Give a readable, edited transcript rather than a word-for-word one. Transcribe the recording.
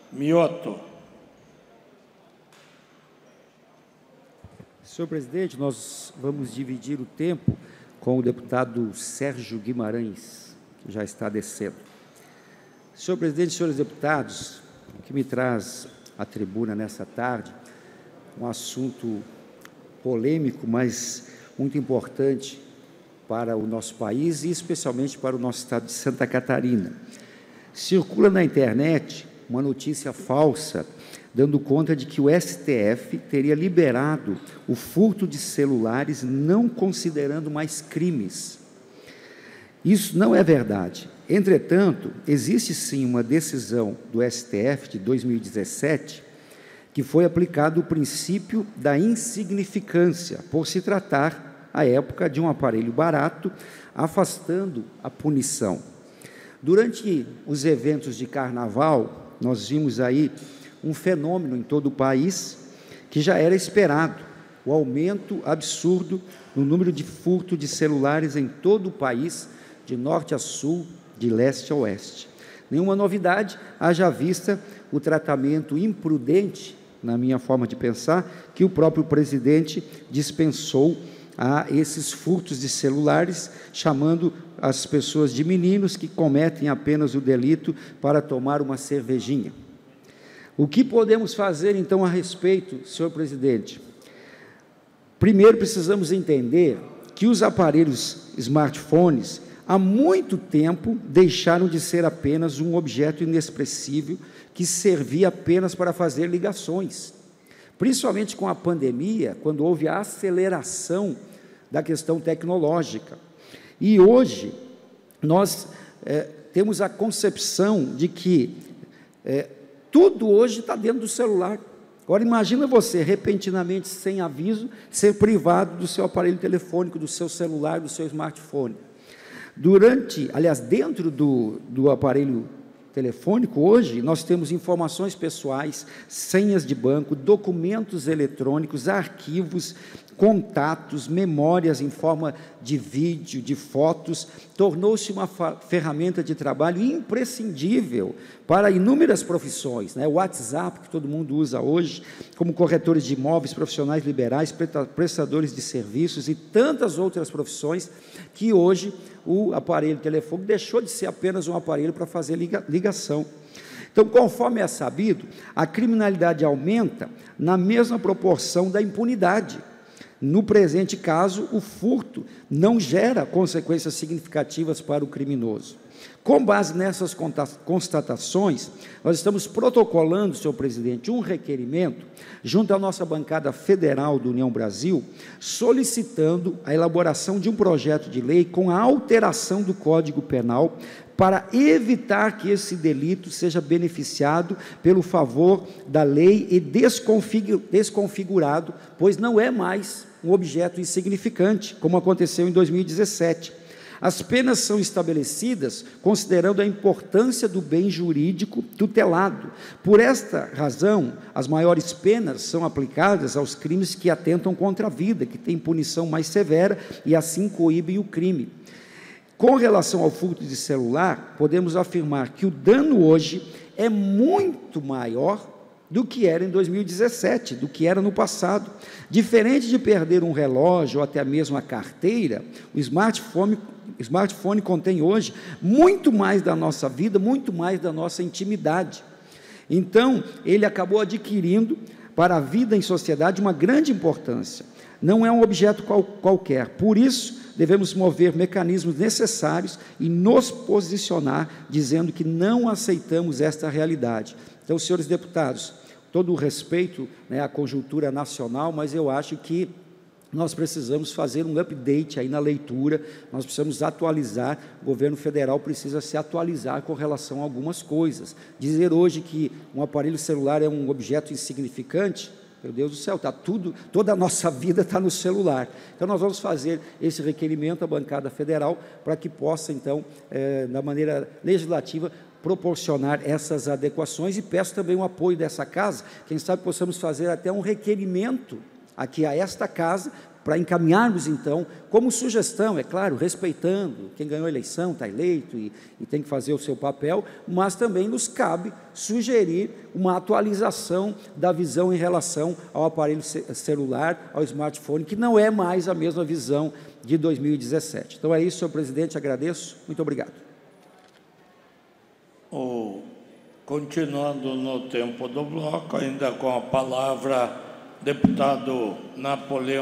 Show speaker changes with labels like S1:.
S1: Mioto.
S2: Senhor presidente, nós vamos dividir o tempo com o deputado Sérgio Guimarães, que já está descendo. Senhor presidente, senhores deputados, o que me traz à tribuna nessa tarde, um assunto polêmico, mas muito importante para o nosso país e especialmente para o nosso estado de Santa Catarina. Circula na internet uma notícia falsa, dando conta de que o STF teria liberado o furto de celulares, não considerando mais crimes. Isso não é verdade. Entretanto, existe sim uma decisão do STF de 2017, que foi aplicado o princípio da insignificância, por se tratar, à época, de um aparelho barato, afastando a punição. Durante os eventos de carnaval, nós vimos aí um fenômeno em todo o país que já era esperado, o aumento absurdo no número de furto de celulares em todo o país, de norte a sul, de leste a oeste. Nenhuma novidade, haja vista o tratamento imprudente, na minha forma de pensar, que o próprio presidente dispensou a esses furtos de celulares, chamando as pessoas de meninos que cometem apenas o delito para tomar uma cervejinha. O que podemos fazer, então, a respeito, senhor presidente? Primeiro, precisamos entender que os aparelhos smartphones, há muito tempo, deixaram de ser apenas um objeto inexpressível que servia apenas para fazer ligações. Principalmente com a pandemia, quando houve a aceleração da questão tecnológica. E hoje, nós temos a concepção de que tudo hoje está dentro do celular. Agora, imagina você, repentinamente, sem aviso, ser privado do seu aparelho telefônico, do seu celular, do seu smartphone. Dentro do aparelho telefônico, hoje, nós temos informações pessoais, senhas de banco, documentos eletrônicos, arquivos, contatos, memórias em forma de vídeo, de fotos. Tornou-se uma ferramenta de trabalho imprescindível para inúmeras profissões, né? O WhatsApp, que todo mundo usa hoje, como corretores de imóveis, profissionais liberais, prestadores de serviços e tantas outras profissões, que hoje o aparelho telefônico deixou de ser apenas um aparelho para fazer ligação. Então, conforme é sabido, a criminalidade aumenta na mesma proporção da impunidade. No presente caso, o furto não gera consequências significativas para o criminoso. Com base nessas constatações, nós estamos protocolando, senhor presidente, um requerimento junto à nossa bancada federal do União Brasil, solicitando a elaboração de um projeto de lei com a alteração do Código Penal para evitar que esse delito seja beneficiado pelo favor da lei e desconfigurado, pois não é mais um objeto insignificante, como aconteceu em 2017. As penas são estabelecidas considerando a importância do bem jurídico tutelado. Por esta razão, as maiores penas são aplicadas aos crimes que atentam contra a vida, que têm punição mais severa e assim coíbem o crime. Com relação ao furto de celular, podemos afirmar que o dano hoje é muito maior do que era em 2017, do que era no passado. Diferente de perder um relógio ou até mesmo a carteira, o smartphone contém hoje muito mais da nossa vida, muito mais da nossa intimidade. Então, ele acabou adquirindo para a vida em sociedade uma grande importância. Não é um objeto qualquer. Por isso, devemos mover mecanismos necessários e nos posicionar dizendo que não aceitamos esta realidade. Então, senhores deputados, todo o respeito, né, à conjuntura nacional, mas eu acho que nós precisamos fazer um update aí na leitura, nós precisamos atualizar, o governo federal precisa se atualizar com relação a algumas coisas. Dizer hoje que um aparelho celular é um objeto insignificante, meu Deus do céu, toda a nossa vida está no celular. Então, nós vamos fazer esse requerimento à bancada federal para que possa, então, da maneira legislativa, proporcionar essas adequações, e peço também o apoio dessa casa, quem sabe possamos fazer até um requerimento aqui a esta casa, para encaminharmos, então, como sugestão, é claro, respeitando quem ganhou a eleição, está eleito e tem que fazer o seu papel, mas também nos cabe sugerir uma atualização da visão em relação ao aparelho celular, ao smartphone, que não é mais a mesma visão de 2017. Então é isso, senhor presidente, agradeço. Muito obrigado.
S1: Continuando no tempo do bloco, ainda com a palavra, deputado Napoleão.